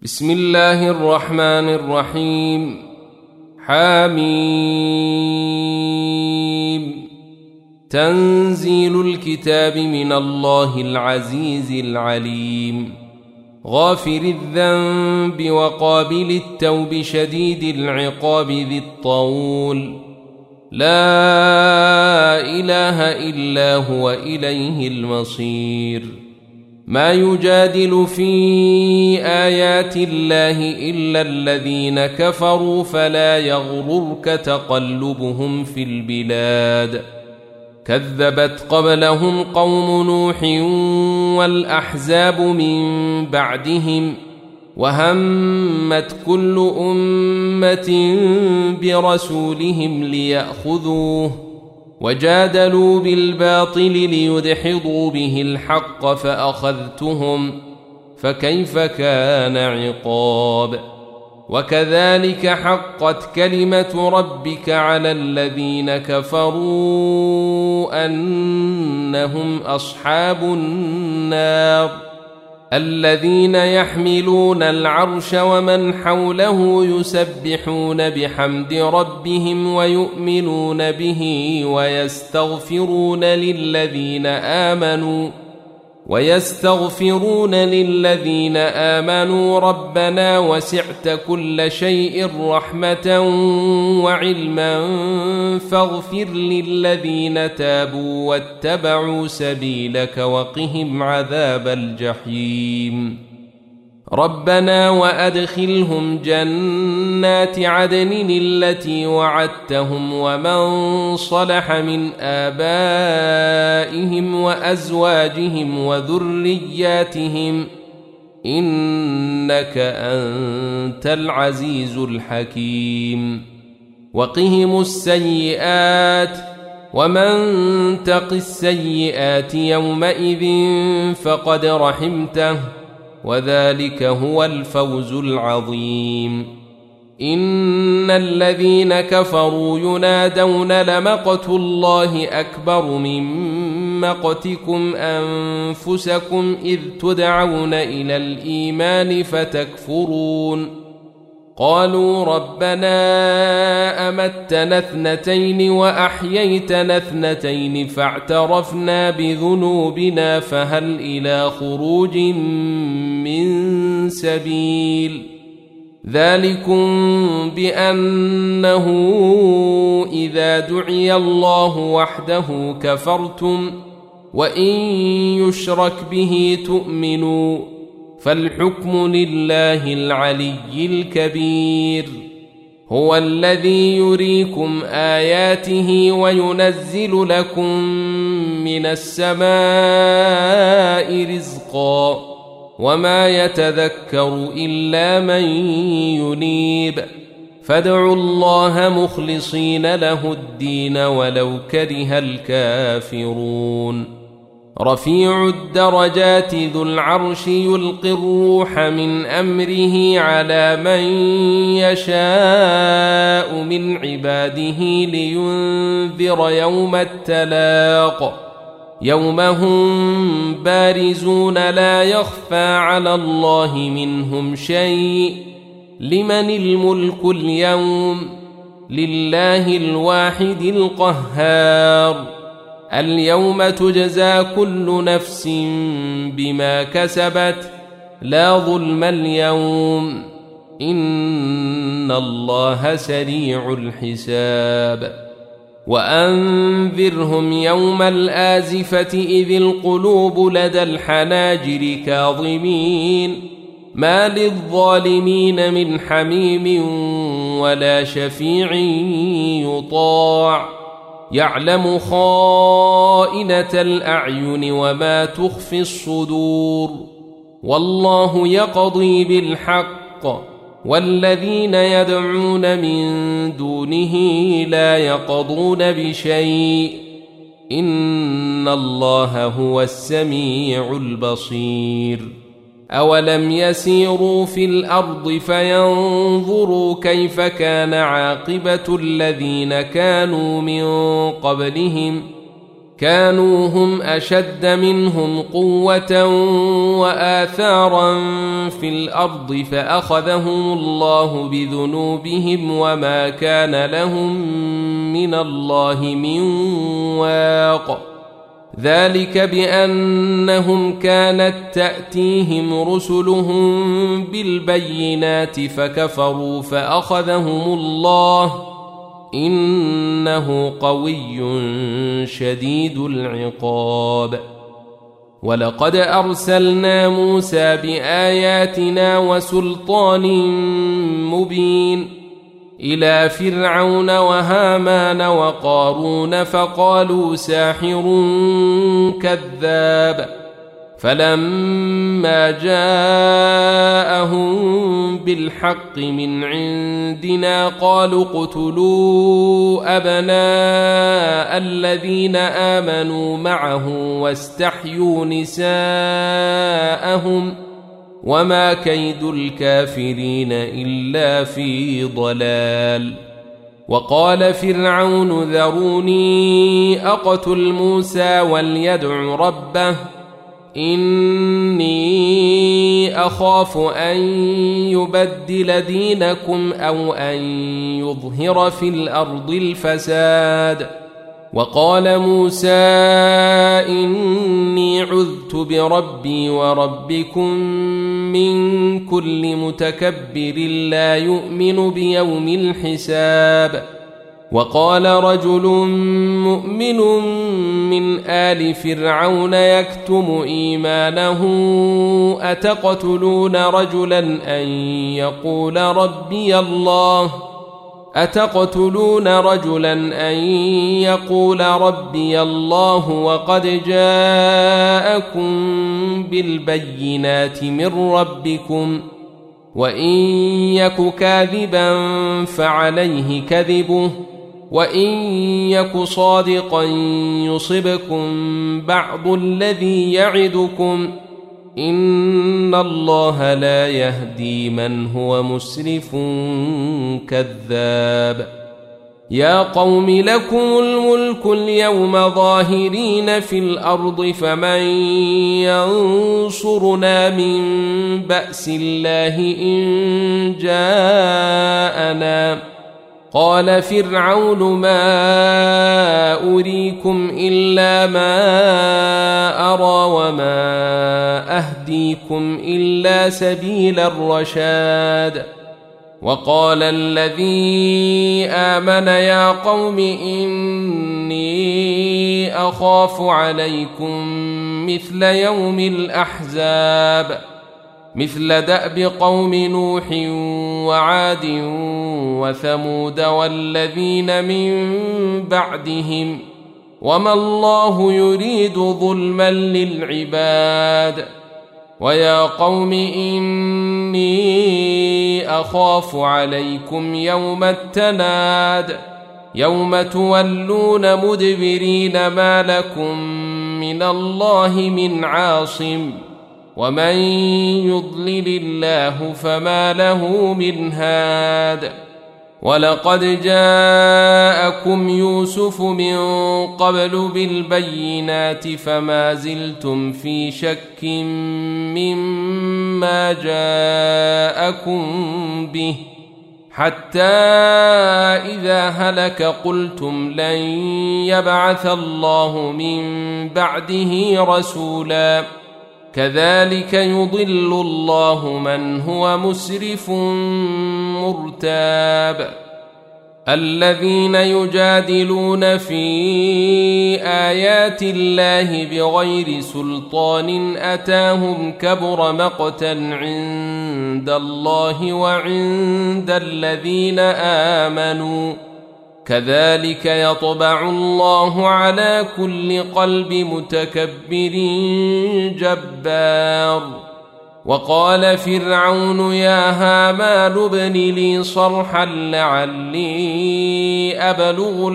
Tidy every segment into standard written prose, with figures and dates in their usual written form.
بسم الله الرحمن الرحيم. حميم. تنزيل الكتاب من الله العزيز العليم، غافر الذنب وقابل التوب شديد العقاب ذي الطول، لا إله إلا هو إليه المصير. ما يجادل في آيات الله إلا الذين كفروا فلا يغررك تقلبهم في البلاد. كذبت قبلهم قوم نوح والأحزاب من بعدهم، وهمت كل أمة برسولهم ليأخذوه، وجادلوا بالباطل ليدحضوا به الحق فأخذتهم، فكيف كان عقاب. وكذلك حقت كلمة ربك على الذين كفروا أنهم أصحاب النار، الذين يحملون العرش ومن حوله يسبحون بحمد ربهم ويؤمنون به ويستغفرون للذين آمنوا ربنا وسعت كل شيء رحمة وعلما فاغفر للذين تابوا واتبعوا سبيلك وقهم عذاب الجحيم. ربنا وأدخلهم جنات عدن التي وعدتهم ومن صلح من آبائهم وأزواجهم وذرياتهم إنك أنت العزيز الحكيم. وقهم السيئات، ومن تق السيئات يومئذ فقد رحمته، وذلك هو الفوز العظيم. إن الذين كفروا ينادون لمقت الله أكبر من مقتكم أنفسكم إذ تدعون إلى الإيمان فتكفرون. قالوا ربنا أمتنا اثنتين وأحييتنا اثنتين فاعترفنا بذنوبنا فهل إلى خروج من سبيل. ذلكم بأنه إذا دعي الله وحده كفرتم وإن يشرك به تؤمنوا، فالحكم لله العلي الكبير. هو الذي يريكم آياته وينزل لكم من السماء رزقا، وما يتذكر إلا من ينيب. فادعوا الله مخلصين له الدين ولو كره الكافرون. رفيع الدرجات ذو العرش يلقي الروح من أمره على من يشاء من عباده لينذر يوم التلاق، يوم هم بارزون لا يخفى على الله منهم شيء. لمن الملك اليوم؟ لله الواحد القهار. اليوم تجزى كل نفس بما كسبت، لا ظلم اليوم، إن الله سريع الحساب. وأنذرهم يوم الآزفة إذ القلوب لدى الحناجر كاظمين، ما للظالمين من حميم ولا شفيع يطاع، يعلم خائنة الأعين وما تخفي الصدور. والله يقضي بالحق، والذين يدعون من دونه لا يقضون بشيء، إن الله هو السميع البصير. أولم يسيروا في الأرض فينظروا كيف كان عاقبة الذين كانوا من قبلهم، كانوا هم أشد منهم قوة وآثارا في الأرض فأخذهم الله بذنوبهم وما كان لهم من الله من واق ذلك بأنهم كانت تأتيهم رسلهم بالبينات فكفروا فأخذهم الله إنه قوي شديد العقاب ولقد أرسلنا موسى بآياتنا وسلطان مبين إلى فرعون وهامان وقارون فقالوا ساحر كذاب فلما جاءهم بالحق من عندنا قالوا اقتلوا أبناء الذين آمنوا معه واستحيوا نساءهم وما كيد الكافرين إلا في ضلال وقال فرعون ذروني أقتل موسى وليدع ربه إني أخاف أن يبدل دينكم أو أن يظهر في الأرض الفساد وقال موسى إني عذت بربي وربكم من كل متكبر لا يؤمن بيوم الحساب وقال رجل مؤمن من آل فرعون يكتم إيمانه أتقتلون رجلا أن يقول ربي الله وقد جاءكم بالبينات من ربكم وإن يك كاذبا فعليه كذبه وإن يك صادقا يصبكم بعض الذي يعدكم إن الله لا يهدي من هو مسرف كذاب يا قوم لكم الملك اليوم ظاهرين في الأرض فمن ينصرنا من بأس الله إن جاءنا قال فرعون ما أريكم إلا ما أرى وما أهديكم إلا سبيل الرشاد وقال الذي آمن يا قوم إني أخاف عليكم مثل يوم الأحزاب مثل دأب قوم نوح وعاد وثمود والذين من بعدهم وما الله يريد ظلما للعباد ويا قوم إني أخاف عليكم يوم التناد يوم تولون مدبرين ما لكم من الله من عاصم ومن يضلل الله فما له من هاد ولقد جاءكم يوسف من قبل بالبينات فما زلتم في شك مما جاءكم به حتى إذا هلك قلتم لن يبعث الله من بعده رسولا كذلك يضل الله من هو مسرف مرتاب الذين يجادلون في آيات الله بغير سلطان أتاهم كبر مقتا عند الله وعند الذين آمنوا كذلك يطبع الله على كل قلب متكبر جبار وقال فرعون يا هامان ابن لي صرحا لعلي أبلغ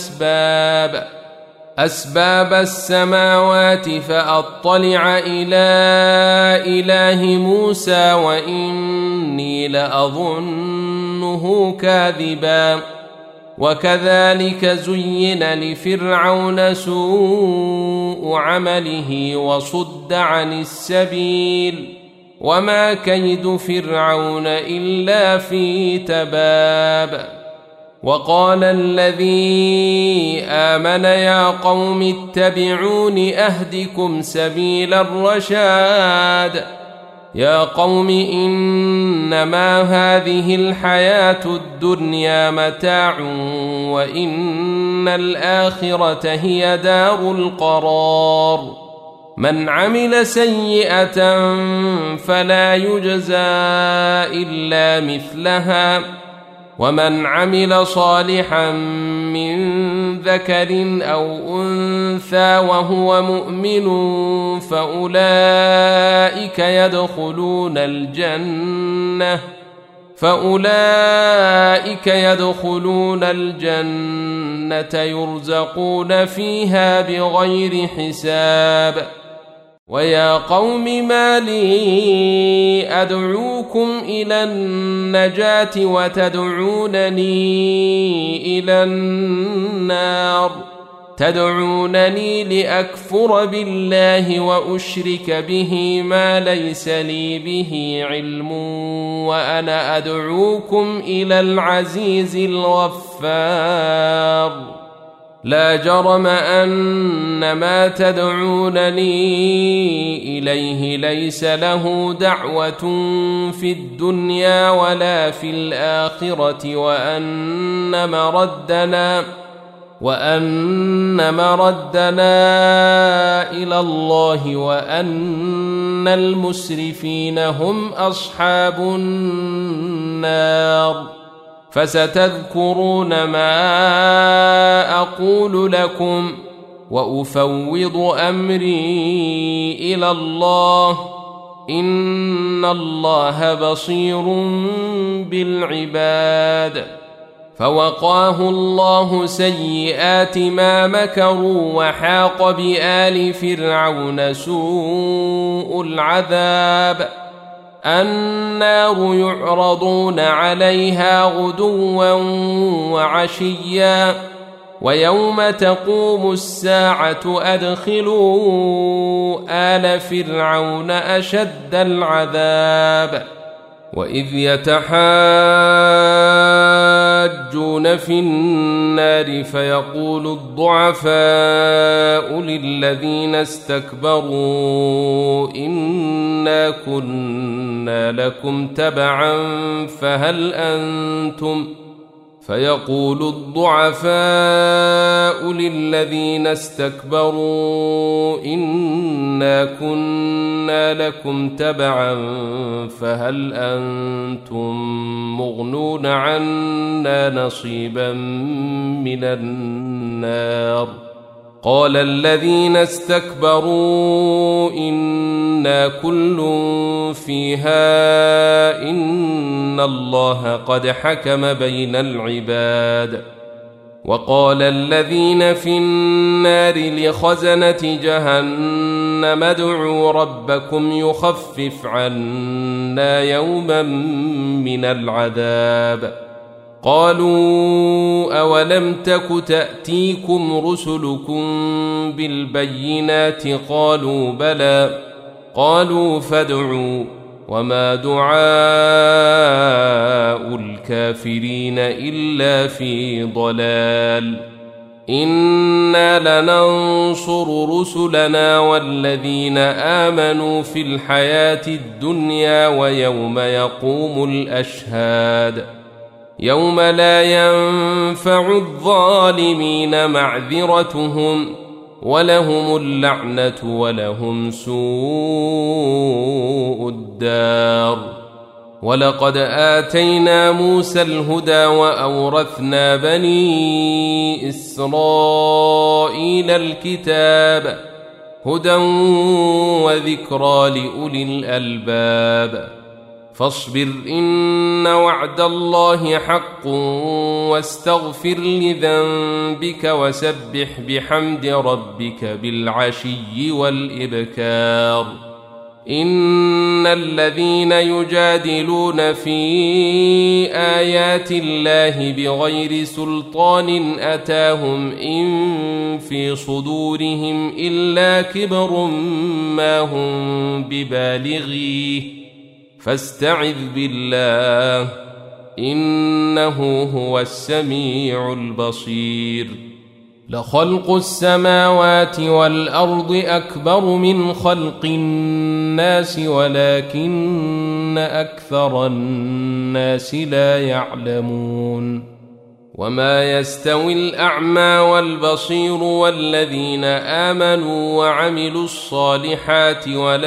أسباب السماوات فأطلع إلى إله موسى وإني لأظنه كاذبا وكذلك زين لفرعون سوء عمله وصد عن السبيل وما كيد فرعون إلا في تباب. وقال الذي آمن يا قوم اتبعون أهدكم سبيل الرشاد. يا قوم إنما هذه الحياة الدنيا متاع وإن الآخرة هي دار القرار. من عمل سيئة فلا يجزى إلا مثلها ومن عمل صالحا من ذكر أو أنثى وهو مؤمن فأولئك يدخلون الجنة يرزقون فيها بغير حساب. ويا قوم ما لي أدعوكم إلى النجاة وتدعونني إلى النار. تدعونني لأكفر بالله وأشرك به ما ليس لي به علم وأنا أدعوكم إلى العزيز الغفار. لا جرم أن ما تدعونني إليه ليس له دعوة في الدنيا ولا في الآخرة وأن مردنا إلى الله وأن المسرفين هم أصحاب النار. فستذكرون ما أقول لكم وأفوض أمري إلى الله إن الله بصير بالعباد. فوقاه الله سيئات ما مكروا وحاق بآل فرعون سوء العذاب. النار يعرضون عليها غدوا وعشيا ويوم تقوم الساعة أدخلوا آل فرعون أشد العذاب. وإذ يتحاجون في النار فيقول الضعفاء للذين استكبروا إنا كنا لكم تبعا فيقول الضعفاء للذين استكبروا إنا كنا لكم تبعا فهل أنتم مغنون عنا نصيبا من النار. قال الذين استكبروا إنا كل فيها إن الله قد حكم بين العباد. وقال الذين في النار لخزنة جهنم ادعوا ربكم يخفف عنا يوما من العذاب. قالوا أولم تك تأتيكم رسلكم بالبينات قالوا بلى. قالوا فادعوا وما دعاء الكافرين إلا في ضلال. إنا لننصر رسلنا والذين آمنوا في الحياة الدنيا ويوم يقوم الأشهاد. يوم لا ينفع الظالمين معذرتهم ولهم اللعنة ولهم سوء الدار. ولقد آتينا موسى الهدى وأورثنا بني إسرائيل الكتاب هدى وذكرى لأولي الألباب. فاصبر إن وعد الله حق واستغفر لذنبك وسبح بحمد ربك بالعشي والإبكار. إن الذين يجادلون في آيات الله بغير سلطان أتاهم إن في صدورهم إلا كبر ما هم ببالغيه فاستعذ بالله إنه هو السميع البصير. لخلق السماوات والأرض أكبر من خلق الناس ولكن أكثر الناس لا يعلمون. وما يستوي الأعمى والبصير والذين آمنوا وعملوا الصالحات ولا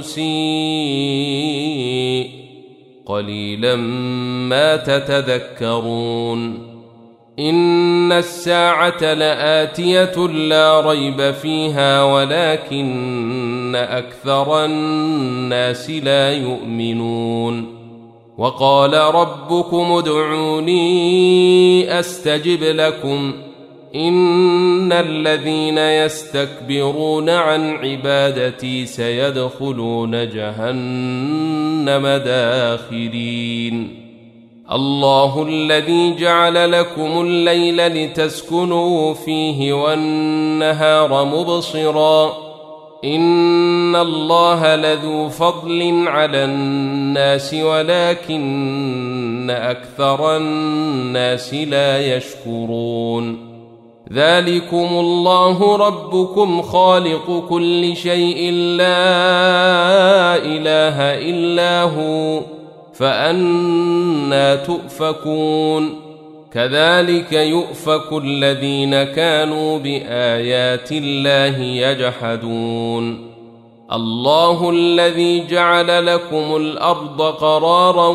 المسيء قليلا ما تتذكرون. إن الساعة لآتية لا ريب فيها ولكن أكثر الناس لا يؤمنون. وقال ربكم ادعوني أستجب لكم إن الذين يستكبرون عن عبادتي سيدخلون جهنم داخرين. الله الذي جعل لكم الليل لتسكنوا فيه والنهار مبصرا إن الله لذو فضل على الناس ولكن أكثر الناس لا يشكرون. ذلكم الله ربكم خالق كل شيء لا إله إلا هو فأنى تؤفكون. كذلك يؤفك الذين كانوا بآيات الله يجحدون. الله الذي جعل لكم الأرض قرارا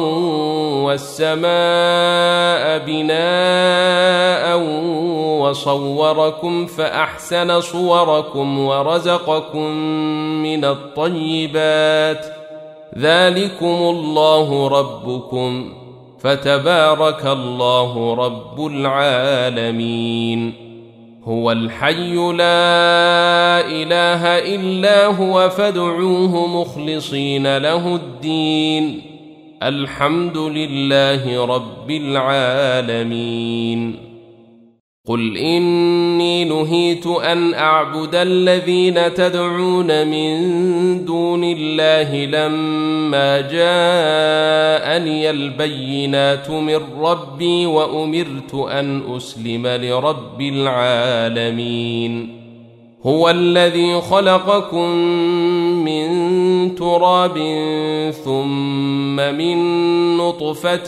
والسماء بناء وصوركم فأحسن صوركم ورزقكم من الطيبات ذلكم الله ربكم فتبارك الله رب العالمين. هو الحي لا إله إلا هو فادعوه مخلصين له الدين الحمد لله رب العالمين. قل إني نهيت أن أعبد الذين تدعون من دون الله لما جاءني البينات من ربي وأمرت أن أسلم لرب العالمين. هو الذي خلقكم من تراب ثم من نطفة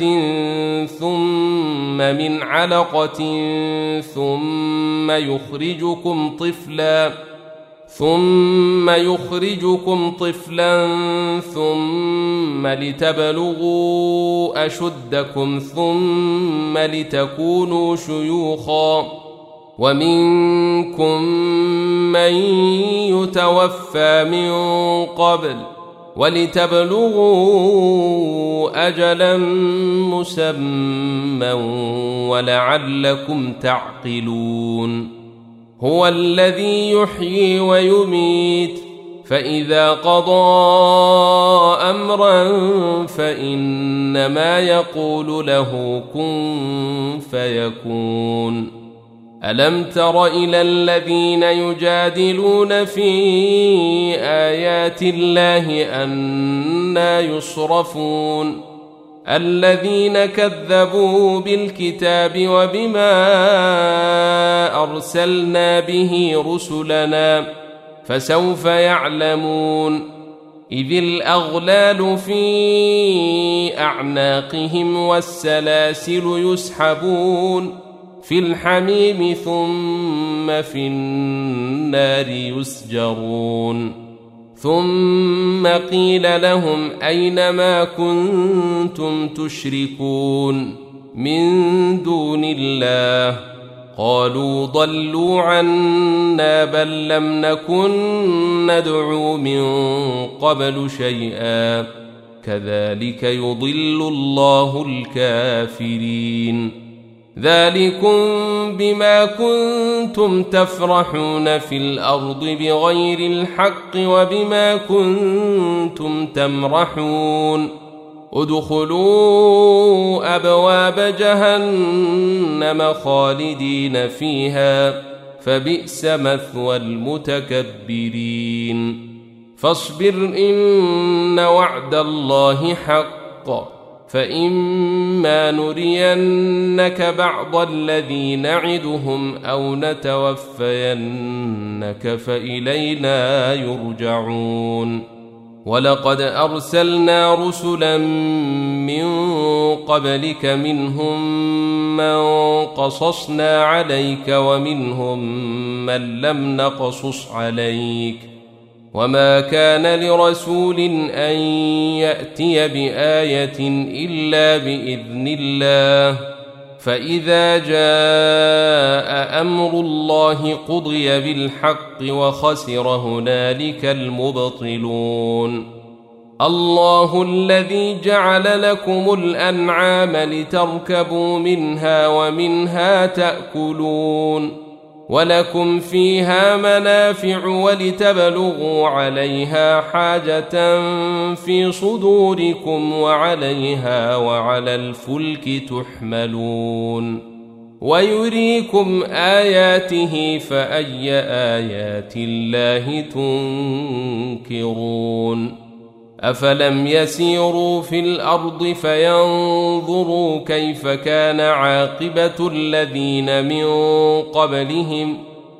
ثم من علقة ثم يخرجكم طفلا ثم لتبلغوا أشدكم ثم لتكونوا شيوخا ومنكم من يتوفى من قبل ولتبلغوا أجلا مسمى ولعلكم تعقلون. هو الذي يحيي ويميت فإذا قضى أمرا فإنما يقول له كن فيكون. ألم تر إلى الذين يجادلون في آيات الله أنى يصرفون الذين كذبوا بالكتاب وبما أرسلنا به رسلنا فسوف يعلمون. إذ الأغلال في أعناقهم والسلاسل يسحبون في الحميم ثم في النار يسجرون. ثم قيل لهم أين ما كنتم تشركون من دون الله قالوا ضلوا عنا بل لم نكن ندعو من قبل شيئا كذلك يضل الله الكافرين. ذلكم بما كنتم تفرحون في الأرض بغير الحق وبما كنتم تمرحون ادخلوا أبواب جهنم خالدين فيها فبئس مثوى المتكبرين فاصبر إن وعد الله حق فإما نرينك بعض الذي نعدهم أو نتوفينك فإلينا يرجعون ولقد أرسلنا رسلا من قبلك منهم من قصصنا عليك ومنهم من لم نقصص عليك وما كان لرسول أن يأتي بآية إلا بإذن الله فإذا جاء أمر الله قضي بالحق وخسر هنالك المبطلون الله الذي جعل لكم الأنعام لتركبوا منها ومنها تأكلون ولكم فيها منافع ولتبلغوا عليها حاجة في صدوركم وعليها وعلى الفلك تحملون ويريكم آياته فأي آيات الله تنكرون أفلم يسيروا في الأرض فينظروا كيف كان عاقبة الذين من قبلهم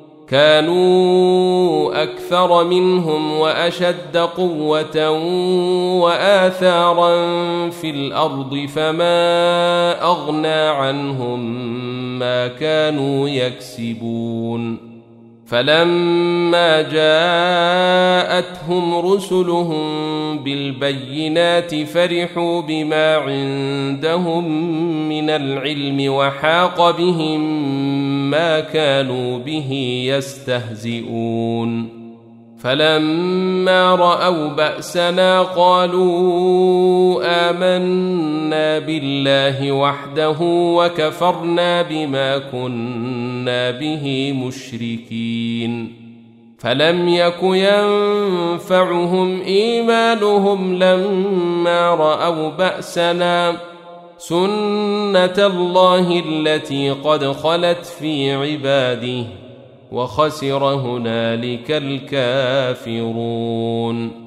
كانوا أكثر منهم وأشد قوة وآثارا في الأرض فما أغنى عنهم ما كانوا يكسبون فلما جاءتهم رسلهم بالبينات فرحوا بما عندهم من العلم وحاق بهم ما كانوا به يستهزئون فلما رأوا بأسنا قالوا آمنا بالله وحده وكفرنا بما كنا به مشركين فلم يك ينفعهم إيمانهم لما رأوا بأسنا سنة الله التي قد خلت في عباده وخسر هنالك الكافرون